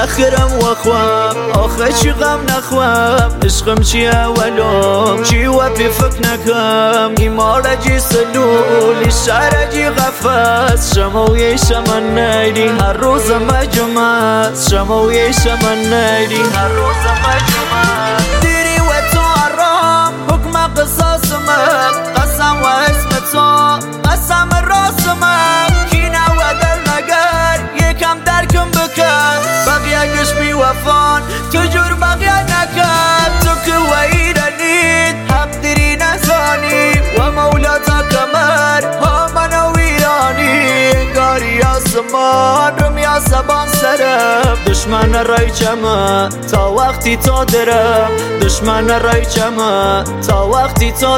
نخرم وخوام آخه چی غم نخوام عشقم چی اولم چی و پی فکر نکم ایماره جی سلولی شهر جی غفص شموی شمن نیدی هر روز مجمع شموی شمن نیدی هر روز مجمع دیری و تو حرام حکم قصاصمک قسم و اسم تو قسم راسمک کینه و در نگر یکم درکم بکن بقیه گشمی وفان تجور بقیه نکن تو که و ایرانید حق دیری نزانی و مولاتا کمر ها من و ایرانی گاری آسمان رمی آسمان سرم دشمن رای چمه تا وقتی تو درم دشمن رای چمه تا وقتی تو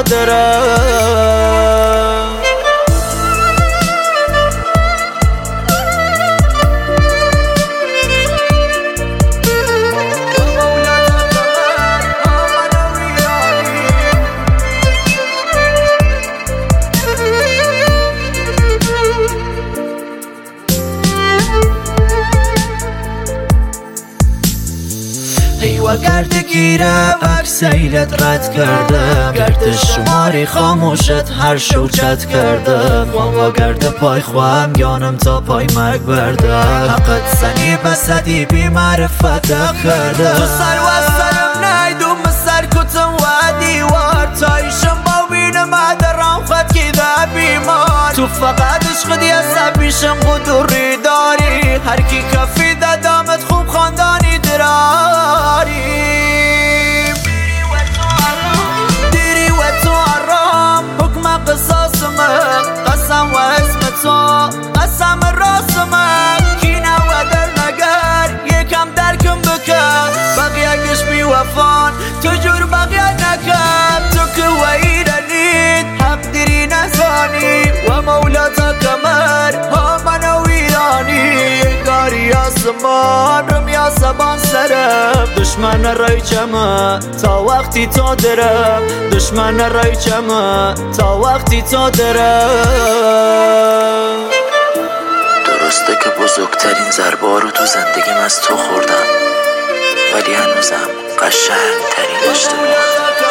درم و گرد گیرم اکسیلت رد کردم گرد شماری خاموشت هر شوچت کردم و گرد پای خواهم یانم تا پای مرگ بردم حقت سنی بسدی بی معرفت کردم تو سر و سرم نیدوم سر کتم و دیوار تایشم با بینم درام خود که ده بیمار تو فقط عشق دیه سبیشم قدوری داری هر کی کفی دامت خوب خاندانی دراریم دیری و تو حرام حکم قصاصمک قسم و اسم تو قسم راسمک کینه و در نگر یکم درکم بکن بقیه گشمی وفان تجور بقیه نکن تو که و ایرانید حق دیری نزانی و مولاتا کمر ها من و ایرانی گاری آسمان رمی آسمان سرم دشمن رای چمه تا وقتی تو درم دشمن رای چمه تا وقتی تو درم درسته که بزرگترین ضربه رو تو زندگیم از تو خوردم ولی هنوزم قشنگترین اشتباه